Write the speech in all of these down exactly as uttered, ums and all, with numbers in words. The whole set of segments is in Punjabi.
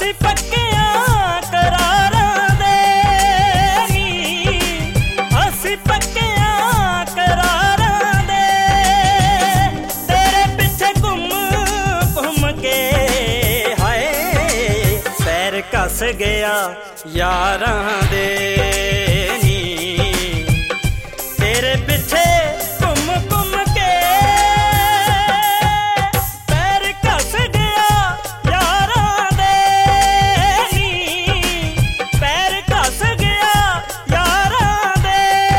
ਅਸੀਂ ਪੱਕਿਆਂ ਕਰਾਰਾਂ ਦੇ ਨੀ, ਅਸੀਂ ਪੱਕਿਆਂ ਕਰਾਰਾਂ ਦੇ, ਤੇਰੇ ਪਿੱਛੇ ਘੁੰਮ ਘੁੰਮ ਕੇ ਹਾਏ ਪੈਰ ਘਸ ਗਿਆ ਯਾਰਾਂ ਦੇ ਨੀ, ਤੇਰੇ ਪਿੱਛੇ ਘੁੰਮ ਘੁੰਮ ਕੇ ਪੈਰ ਘਸ ਗਿਆ ਯਾਰਾਂ ਦੇ ਨੀ, ਪੈਰ ਘਸ ਗਿਆ ਯਾਰਾਂ ਦੇ।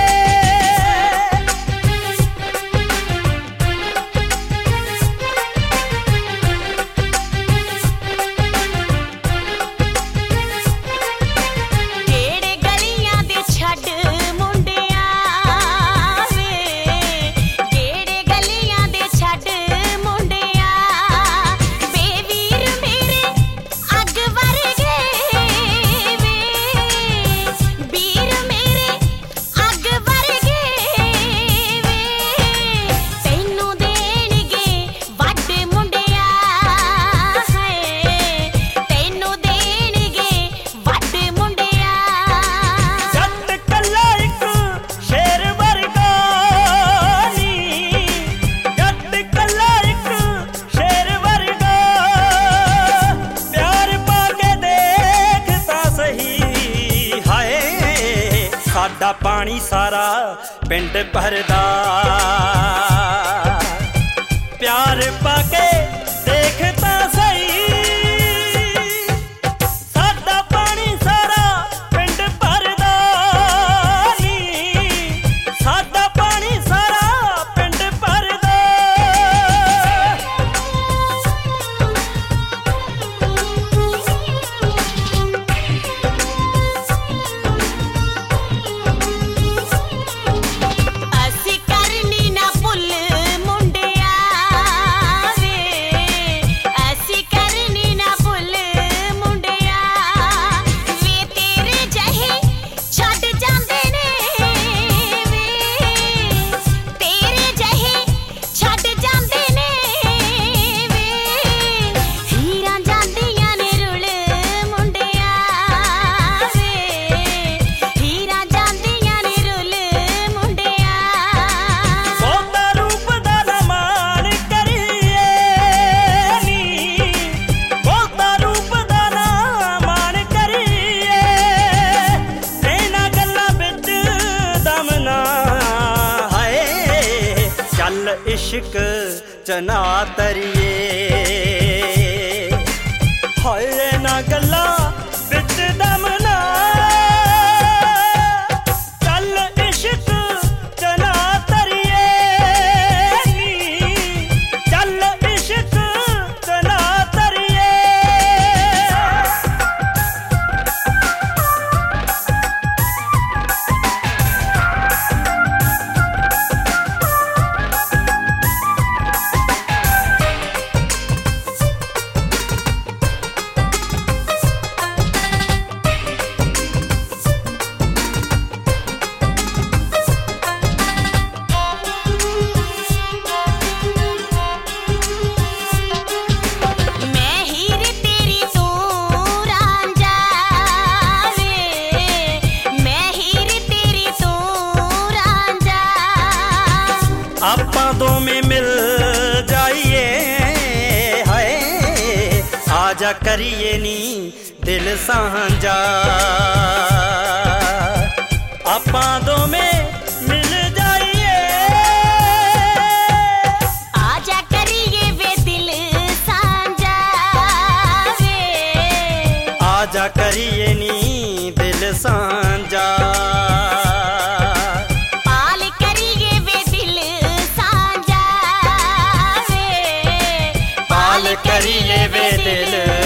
ਕਿਹੜੇ ਗਲੀਆਂ ਦੇ ਛੱਡ ਮੁੰਡਿਆਂ ਵੇ, ਕਿਹੜੇ ਗਲੀਆਂ ਦੇ ਛੱਡ ਮੁੰਡਿਆਂ, ਬੇਵੀਰ ਮੇਰੇ ਅੱਗ ਵਰਗੇ ਵੇ, ਵੀਰ ਮੇਰੇ ਅੱਗ ਵਰਗੇ ਵੇ, ਤੈਨੂੰ ਦੇਣਗੇ ਵੱਡ ਮੁੰਡਿਆਂ ਹਾਏ, ਤੈਨੂੰ ਦੇਣਗੇ ਵੱਡ ਮੁੰਡਿਆਂ। ਜੱਟ ਕੱਲਾ ਇੱਕ ਸ਼ੇਰ ਵਰਗਾ ਨੀ, ਜੱਟ ਕੱਲਾ ਇੱਕ ਸ਼ੇਰ ਵਰਗਾ, ਪਿਆਰ ਪਾ ਕੇ ਦੇਖ ਤਾਂ ਸਹੀ ਹਾਏ ਸਾਡਾ ਪਾਣੀ ਸਾਰਾ ਪਿੰਡ ਭਰਦਾ, ਪਿਆਰ ਪਾ ਕੇ ਦੇਖ ਤਾਂ ਸਹੀ ਸਾਡਾ ਪਾਣੀ ਸਾਰਾ ਪਿੰਡ ਭਰਦਾ ਨੀ, ਸਾਡਾ ਪਾਣੀ ਸਾਰਾ ਪਿੰਡ ਭਰਦਾ। ਅਸੀਂ ਕਰਨੀ ਨਾ ਭੁੱਲ ਮੁੰਡਿਆਂ ਵੇ, ਅਸੀਂ ਕਰਨੀ ਨਾ ਭੁੱਲ ਮੁੰਡਿਆਂ ਵੇ, ਤੇਰੇ ਜਿਹੇ ਛੱਡ ਜਾਂਦੇ ਨੇ ਵੇ, ਤੇਰੇ ਜਿਹੇ ਛੱਡ ਜਾਂਦੇ ਨੇ ਵੇ, ਹੀਰਾਂ ਜਾਂਦੀਆਂ ਨੇ ਰੁਲ ਮੁੰਡਿਆਂ ਵੇ, ਹੀਰਾਂ ਜਾਂਦੀਆਂ ਨੇ ਰੁਲ ਮੁੰਡਿਆਂ। ਬਹੁਤਾ ਰੂਪ ਦਾ ਨਾ ਮਾਣ ਕਰੀਏ ਨੀ, ਬਹੁਤਾ ਰੂਪ ਦਾ ਨਾ ਮਾਣ ਕਰੀਏ, ਇਹਨਾਂ ਗੱਲਾਂ ਵਿੱਚ ਦਮ ਨਾ ਹਾਏ ਚੱਲ ਇਸ਼ਕ ਚ ਨਾ ਤਰੀਏ ਹਾਏ ਇਹਨਾਂ ਗੱਲਾਂ ਵਿੱਚ ਦਮ ਨਾ, ਚੱਲ ਇਸ਼ਕ ਚ ਨਾ ਤਰੀਏ ਨੀ, ਚੱਲ ਇਸ਼ਕ ਚ ਨਾ ਤਰੀਏ। ਮੈਂ ਹੀਰ ਤੇਰੀ ਤੂੰ ਰਾਂਝਾ ਵੇ, ਮੈਂ ਹੀਰ ਤੇਰੀ ਤੂੰ ਰਾਂਝਾ, ਆਪਾਂ ਦੋਵੇਂ ਮਿਲ ਜਾਈਏ ਹਾਏ ਆਜਾ ਕਰੀਏ ਨੀ ਦਿਲ ਸਾਂਝਾ, ਆਪਾਂ ਦੋਵੇਂ ਮਿਲ ਜਾਈਏ ਆਜਾ ਕਰੀਏ ਵੇ ਦਿਲ ਸਾਂਝਾ ਵੇ, ਆਜਾ ਕਰੀਏ ਨੀ ਦਿਲ ਸਾਂਝਾ, ਪਾਲ ਕਰੀਏ ਵੇ ਦਿਲ ਸਾਂਝਾ ਵੇ, ਪਾਲ ਕਰੀਏ ਵੇ ਦਿਲ